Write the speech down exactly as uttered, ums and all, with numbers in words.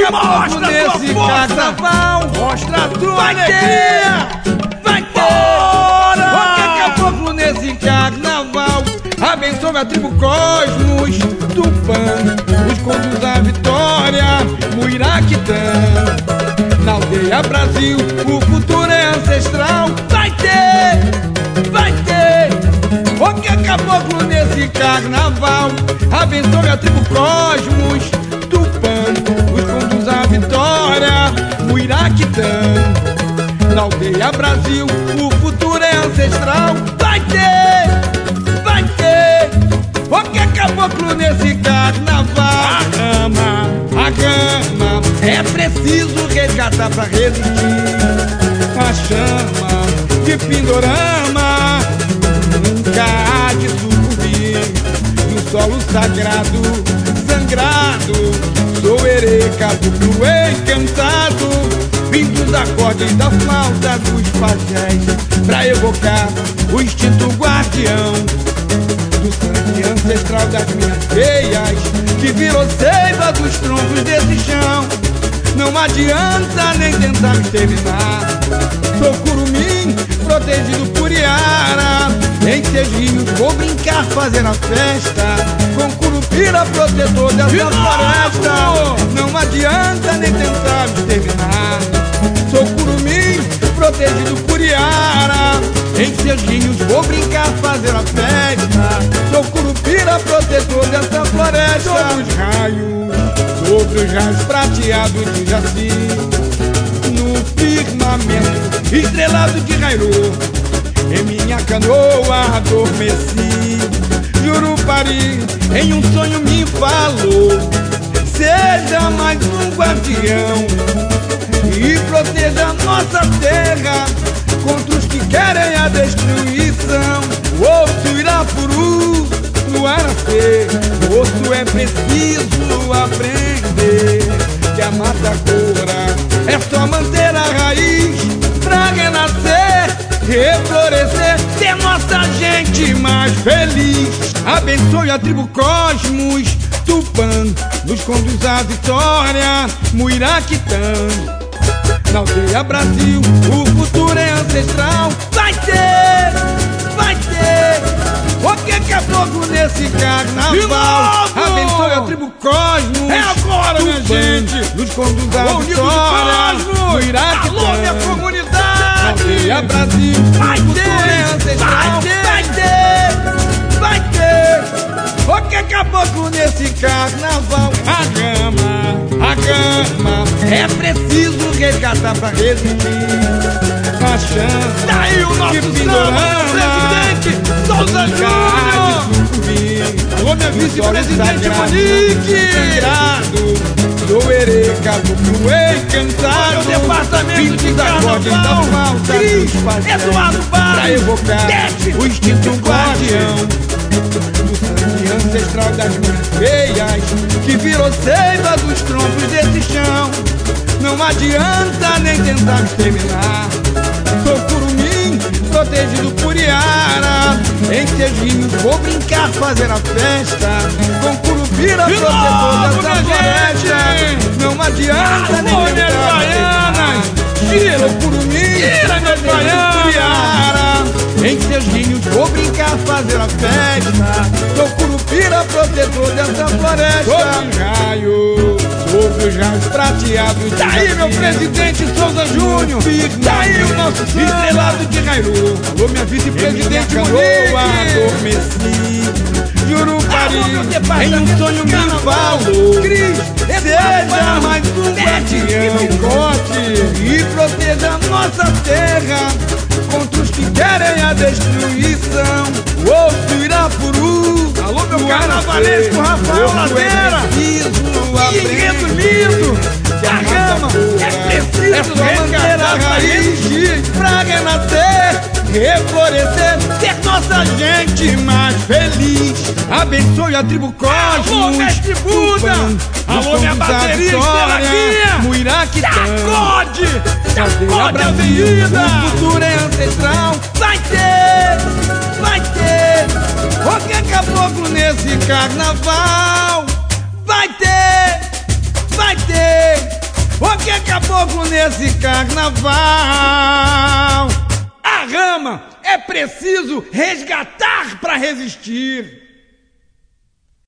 caboclo nesse carnaval, mostra a tua vai alegria. ter, vai ter. Qualquer caboclo nesse carnaval, abençoe a tribo Cosmos, Tupã, os conduz à vitória, Muiraquitã. Na aldeia Brasil, o futuro é ancestral. Vai ter, vai ter. Qualquer caboclo nesse carnaval, abençoe a tribo Cosmos, Tupã, os conduz à vitória, Muiraquitã. Na aldeia Brasil, o futuro é ancestral. Vai ter, vai ter. Qualquer caboclo nesse carnaval, A gama, a gama é preciso resgatar pra resistir. A chama de Pindorama nunca há de sucumbir. No solo sagrado, sangrado, sou herê, caboclo encantado, vim dos acordes da flauta dos pajés, pra evocar o instinto guardião do sangue ancestral das minhas veias, que virou seiva dos troncos desse chão. Não adianta nem tentar me exterminar. Sou curumim, protegido por Iara. Em seus rios vou brincar, fazer a festa, com Curupira, protetor dessa floresta. Não adianta nem tentar me exterminar. Sou curumim, protegido por Iara. Em seus rios vou brincar, fazer a festa, sou Curupira, protetor dessa floresta. Sobre os raios, sobre os raios prateados de Jaci, no firmamento estrelado de Rairu, em minha canoa adormeci. Jurupari em um sonho me falou: seja mais um guardião e proteja nossa terra contra os que querem a destruição. O osso Irapuru, no Aracê, o osso é preciso aprender que a mata cora é só manter a raiz pra renascer, reflorescer, ter nossa gente mais feliz. Abençoe a tribo Cosmos, Tupã, nos conduz à vitória, Muiraquitã. Na aldeia Brasil, o futuro é ancestral. Vai ter, vai ter. Qualquer caboclo nesse carnaval, abençoe a tribo Cosmos. É agora, minha gente. Nos conduz à Bom, vitória, Muiraquitã. Alô, minha Na comunidade. aldeia Brasil, Vai o futuro ter, é ancestral. vai ter. Vai ter, vai ter. Qualquer caboclo nesse carnaval, A gama, a gama é preciso resgatar pra resistir. A chama tá aí o nosso de samba, Pindorama, presidente Souza nunca há Júnior. de sucumbir. Alô, minha No vice-presidente solo Monique. sagrado, sou herê, caboclo encantado, Olha o departamento vim de dos acordes da carnaval, flauta Cris, dos pajés, Eduardo pra Barros, evocar Tete, o instinto guardião do sangue ancestral das minhas veias, que virou seiva dos troncos desse chão. Não adianta nem tentar me exterminar. Sou curumim, protegido por Iara. Em seus rios vou brincar, fazer a festa, com Curupira, De protetor novo, dessa minha floresta. gente. Não adianta nem Alô, tentar minhas me baianas. exterminar. Sou curumim, Tira, minhas protegido por baianas. Iara. Em seus rios vou brincar, fazer a festa, sou Curupira, protetor dessa floresta. Sobre os raios, sobre os raios prateados de Tá aí, meu Jaci, presidente Souza Júnior. Tá aí o nosso estrelado de Rairu. Alô, minha vice-presidente canoa Monique. adormeci. Jurupari Alô, meu em departamento um sonho de me carnaval. falou: Cris, seja mais um Tete, guardião Picote. e proteja nossa terra contra os que querem a destruição. O osso Irapuru, Alô, meu no carnavalesco Aracê, Rafael o osso Ladeira. é preciso Que enredo aprender lindo. que a A gama cora é preciso é só manter a resgatar pra raiz pra renascer, reflorescer, ter nossa gente mais feliz. Abençoe a tribo Cosmos. Alô, mestre Buda. Tupã, Alô, nos minha conduz à bateria vitória, Estela Guia. Muiraquitã. Sacode. Aldeia Sacode a Brasil, avenida. o futuro é ancestral. Vai ter, vai ter. Qualquer caboclo nesse carnaval. Vai ter, vai ter. O que caboclo nesse carnaval? A rama é preciso resgatar pra resistir.